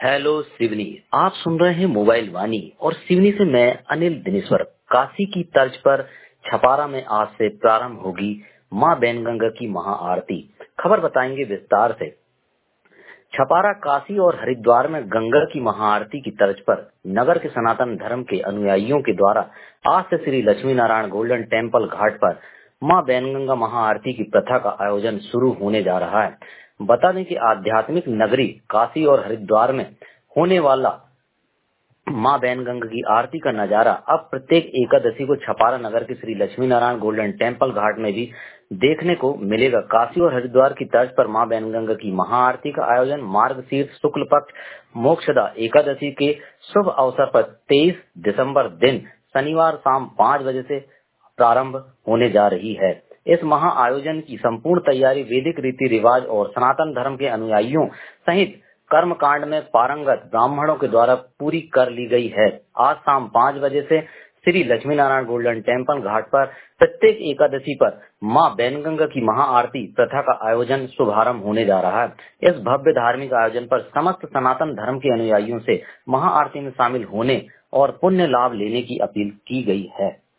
Hello Seoni. आप सुन रहे हैं मोबाइल वाणी और सिवनी से मैं अनिल दिनेश्वर। काशी की तर्ज पर छपारा में आज से प्रारंभ होगी मां बैनगंगा की महाआरती। खबर बताएंगे विस्तार से। छपारा, काशी और हरिद्वार में गंगा की महाआरती की तर्ज पर नगर के सनातन धर्म के अनुयायियों के द्वारा आज से श्री लक्ष्मी नारायण गोल्डन टेम्पल घाट पर मां बैनगंगा महाआरती की प्रथा का आयोजन शुरू होने जा रहा है। बता दें कि आध्यात्मिक नगरी काशी और हरिद्वार में होने वाला मां बैनगंगा की आरती का नजारा अब प्रत्येक एकादशी को छपारा नगर के श्री लक्ष्मी नारायण गोल्डन टेम्पल घाट में भी देखने को मिलेगा। काशी और हरिद्वार की तर्ज पर मां बैनगंगा की महाआरती का आयोजन मार्गशीर्ष शुक्ल पक्ष मोक्षदा एकादशी के शुभ अवसर पर 23 दिसंबर दिन शनिवार शाम 5 बजे से प्रारंभ होने जा रही है। इस महा आयोजन की संपूर्ण तैयारी वैदिक रीति रिवाज और सनातन धर्म के अनुयायियों सहित कर्म कांड में पारंगत ब्राह्मणों के द्वारा पूरी कर ली गई है। आज शाम 5 बजे से श्री लक्ष्मी नारायण गोल्डन टेम्पल घाट पर प्रत्येक एकादशी पर मां बैनगंगा की महाआरती प्रथा का आयोजन शुभारंभ होने जा रहा है। इस भव्य धार्मिक आयोजन पर समस्त सनातन धर्म के अनुयायियों से महाआरती में शामिल होने और पुण्य लाभ लेने की अपील की गई है।